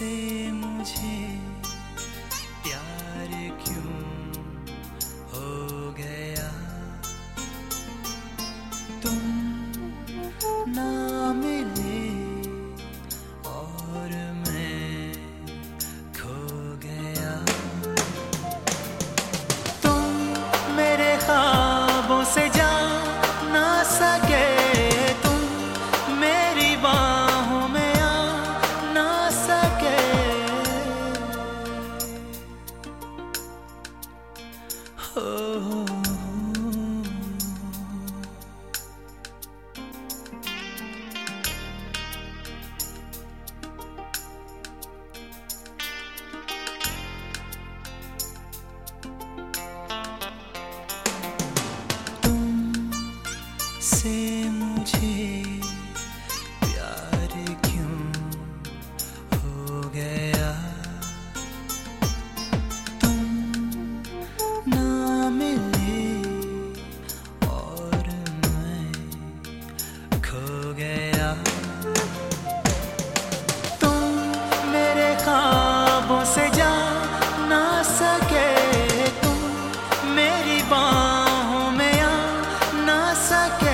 से मुझे प्यार क्यों हो गया, तुम ना मिले और मैं खो गया। तुम मेरे ख्वाबों से जा ना सके, तुम मेरी बाहों में आ ना सके। हो से मुझे प्यार क्यों हो गया, तुम ना मिले और मैं खो गया। तुम मेरे ख्वाबों से जा ना सके, तुम मेरी बाहों में आ ना सके।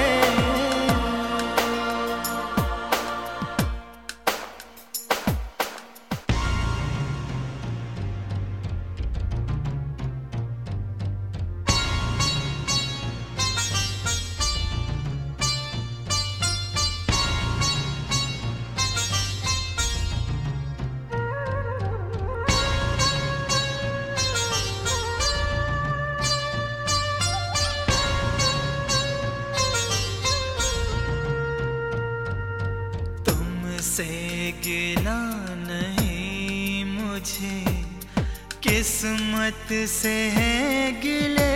से गिला नहीं मुझे, किस्मत से है गिले,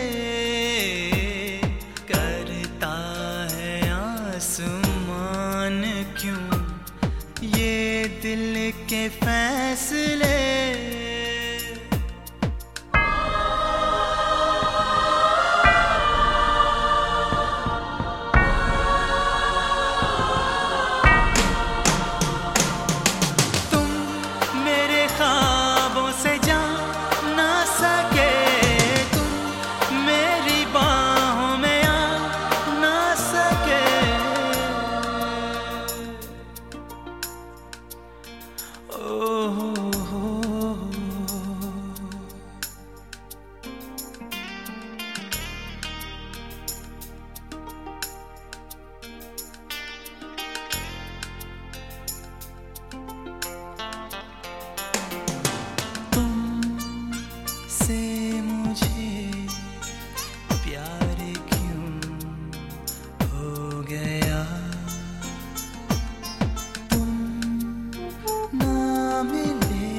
करता है आसमान क्यों ये दिल के फैसले। से मुझे प्यार क्यों हो गया, तुम ना मिले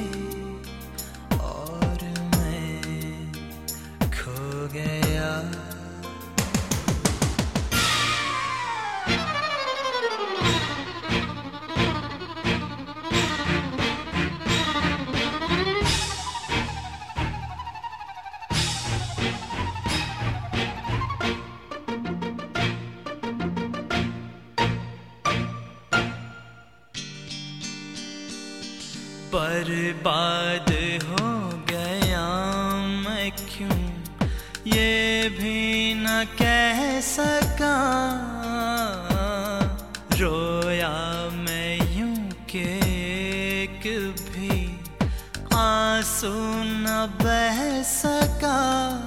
और मैं खो गया। बर्बाद हो गया मैं क्यों ये भी न कह सका, रोया मैं यूं के एक भी आंसू न बह सका।